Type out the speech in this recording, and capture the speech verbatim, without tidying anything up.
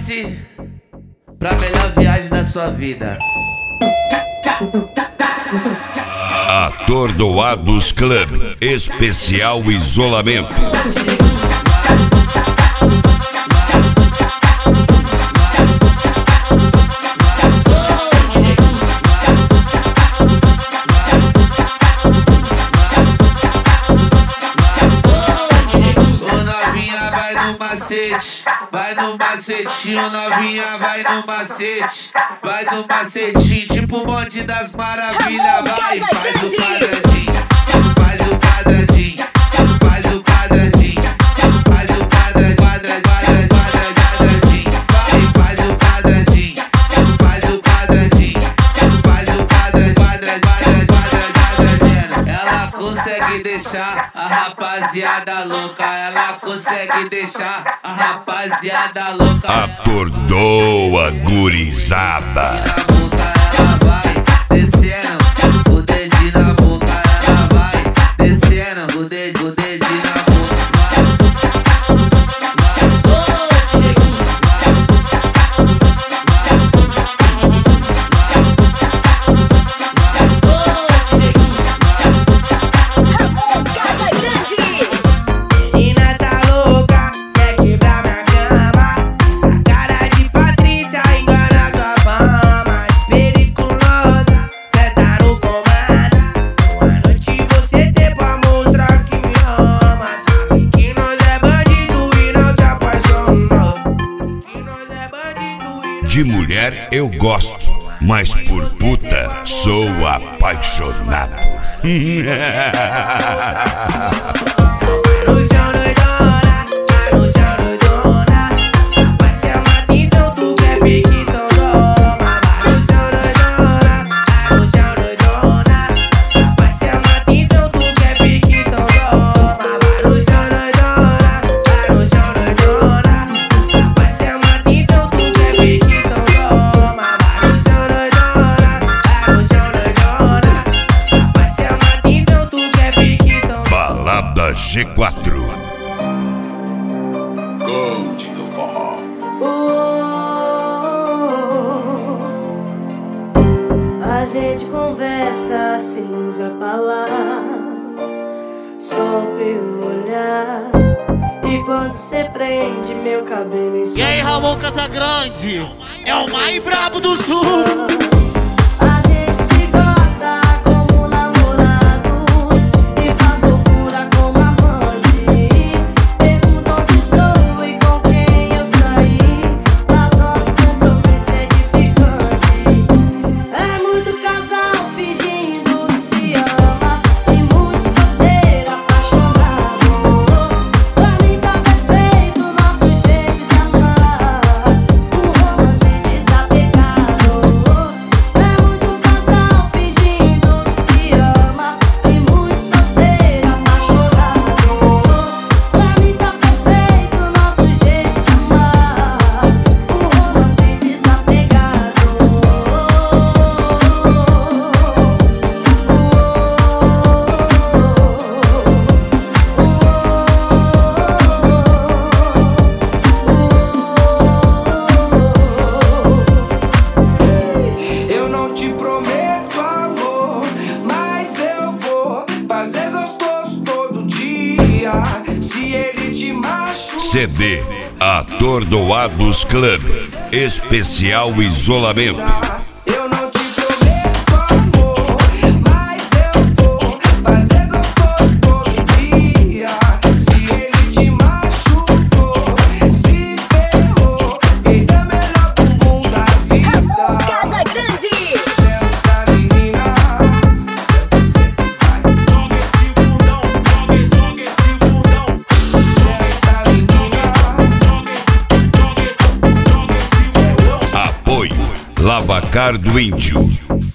passe pra melhor viagem da sua vida. Atordoados Club, especial isolamento. Vai no macetinho, novinha, vai no macete. Vai no macetinho, tipo o bonde das maravilhas. Vai, faz o quadradinho, faz o quadradinho, faz o quadradinho, faz o quadradinho, quadradinho, quadradinho. Vai, faz o quadradinho, faz o quadradinho, faz o quadradinho, quadradinho. Ela consegue deixar a rapaziada louca, ela consegue deixar a rapaziada louca. Atordoa, gurizada. Ela vai descendo, o dedinho na boca. Ela vai descendo, o dedinho, o dedinho na boca. De mulher eu gosto, mas por puta sou apaixonado. G quatro Gold do forró. Oh, a gente conversa sem usar palavras, só pelo olhar. E quando cê prende meu cabelo em sua... E aí, Ramon Casagrande? É o mais brabo do sul. C D Atordoados Club, especial isolamento. Lavacar do Índio.